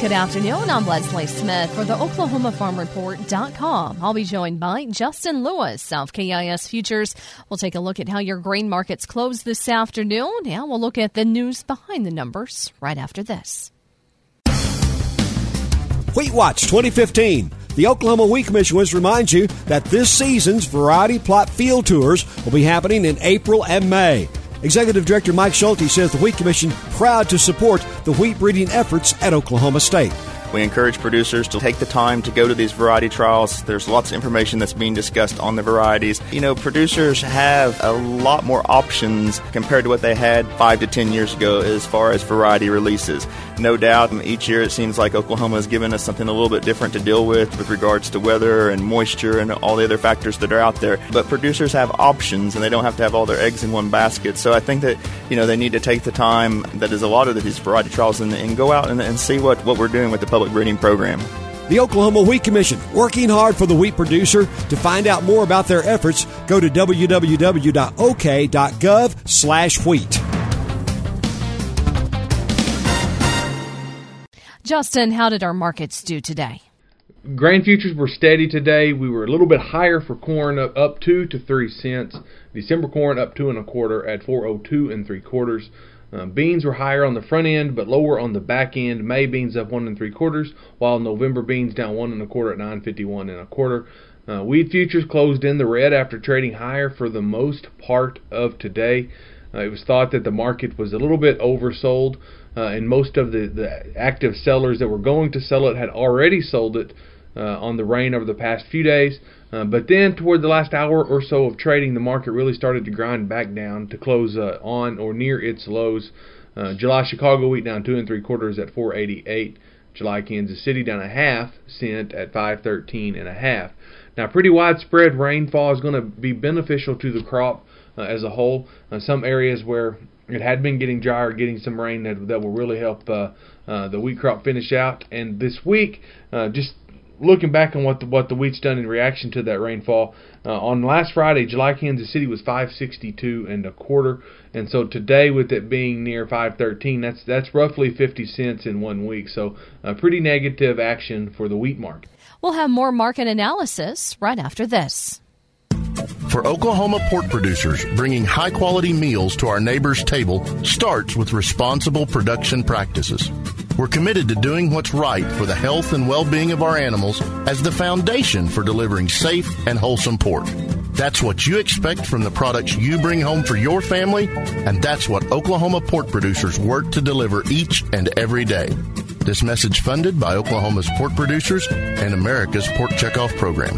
Good afternoon. I'm Leslie Smith for the OklahomaFarmReport.com. I'll be joined by Justin Lewis of KIS Futures. We'll take a look at how your grain markets closed this afternoon, and we'll look at the news behind the numbers right after this. Wheat Watch 2015. The Oklahoma Wheat Commission wants to remind you that this season's variety plot field tours will be happening in April and May. Executive Director Mike Schulte says the Wheat Commission proud to support the wheat breeding efforts at Oklahoma State. We encourage producers to take the time to go to these variety trials. There's lots of information that's being discussed on the varieties. You know, producers have a lot more options compared to what they had 5 to 10 years ago as far as variety releases. No doubt, each year it seems like Oklahoma has given us something a little bit different to deal with regards to weather and moisture and all the other factors that are out there. But producers have options, and they don't have to have all their eggs in one basket. So I think that, you know, they need to take the time that is allotted to these variety trials and go out and see what we're doing with the public breeding program. The Oklahoma Wheat Commission, working hard for the wheat producer. To find out more about their efforts, go to www.ok.gov/wheat. Justin, how did our markets do today? Grain futures were steady today. We were a little bit higher for corn, up 2 to 3 cents. December corn up 2 1/4 at 4.02 3/4. Beans were higher on the front end, but lower on the back end. May beans up 1 3/4, while November beans down 1 1/4 at 9.51 1/4. Wheat futures closed in the red after trading higher for the most part of today. It was thought that the market was a little bit oversold, and most of the active sellers that were going to sell it had already sold it on the rain over the past few days. But then toward the last hour or so of trading, the market really started to grind back down to close on or near its lows. July Chicago wheat down 2 3/4 at 4.88. July Kansas City down 1/2 cent at 5.13 1/2. Now, pretty widespread rainfall is going to be beneficial to the crop as a whole. Some areas where it had been getting dry are getting some rain that will really help the wheat crop finish out. And this week, just looking back on what the wheat's done in reaction to that rainfall, on last Friday, July Kansas City was 5.62 1/4, and so today, with it being near 5.13, that's roughly 50 cents in 1 week. So pretty negative action for the wheat market. We'll have more market analysis right after this. For Oklahoma pork producers, bringing high-quality meals to our neighbors' table starts with responsible production practices. We're committed to doing what's right for the health and well-being of our animals as the foundation for delivering safe and wholesome pork. That's what you expect from the products you bring home for your family, and that's what Oklahoma pork producers work to deliver each and every day. This message funded by Oklahoma's pork producers and America's Pork Checkoff Program.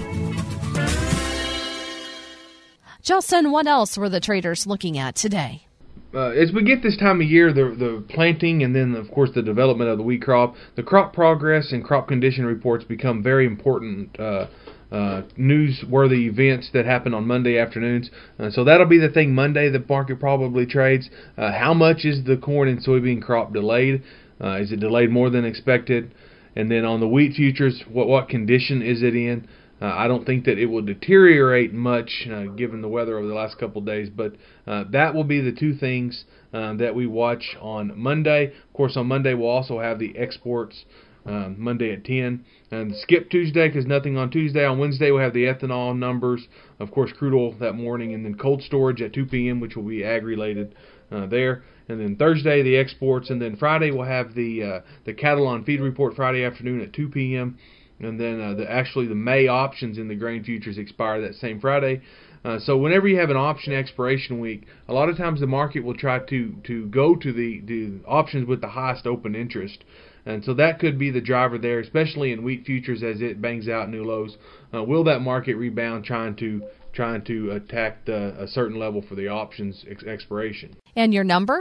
Justin, what else were the traders looking at today? As we get this time of year, the planting and then, of course, the development of the wheat crop, the crop progress and crop condition reports become very important newsworthy events that happen on Monday afternoons. So that'll be the thing Monday the market probably trades. How much is the corn and soybean crop delayed? Is it delayed more than expected? And then on the wheat futures, what condition is it in? I don't think that it will deteriorate much given the weather over the last couple of days, but that will be the two things that we watch on Monday. Of course, on Monday we'll also have the exports Monday at 10. And skip Tuesday because nothing on Tuesday. On Wednesday we'll have the ethanol numbers, of course crude oil that morning, and then cold storage at 2 p.m., which will be ag-related there. And then Thursday the exports, and then Friday we'll have the cattle on feed report Friday afternoon at 2 p.m., and then the May options in the grain futures expire that same Friday. So whenever you have an option expiration week, a lot of times the market will try to go to the options with the highest open interest. And so that could be the driver there, especially in wheat futures as it bangs out new lows. Will that market rebound trying to attack a certain level for the options expiration? And your number?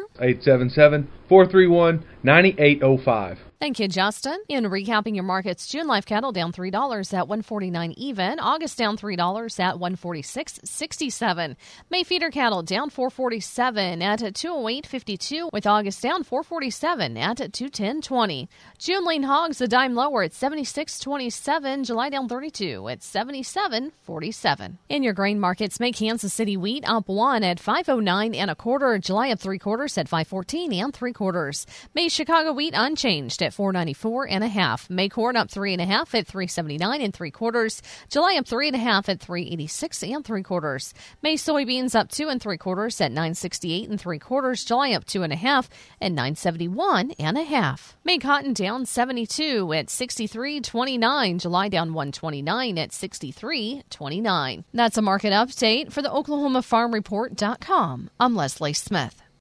877-431-9805. Thank you, Justin. In recapping your markets, June live cattle down $3 at $149 even. August down $3 at $146.67. May feeder cattle down $447 at $208.52, with August down $447 at $210.20. June lean hogs a dime lower at $76.27. July down $32 at $77.47. In your grain markets, May Kansas City wheat up 1 at $509 1/4. July up 3/4 at $514 3/4. May Chicago wheat unchanged at $4.94 and a half. May corn up 3 1/2 at $3.79 3/4. July up 3 1/2 at $3.86 3/4. May soybeans up 2 3/4 at $9.68 3/4. July up 2 1/2 at $9.71 and a half. May cotton down 72 at $63.29. July down 129 at $63.29. That's a market update for the OklahomaFarmReport.com. I'm Leslie Smith.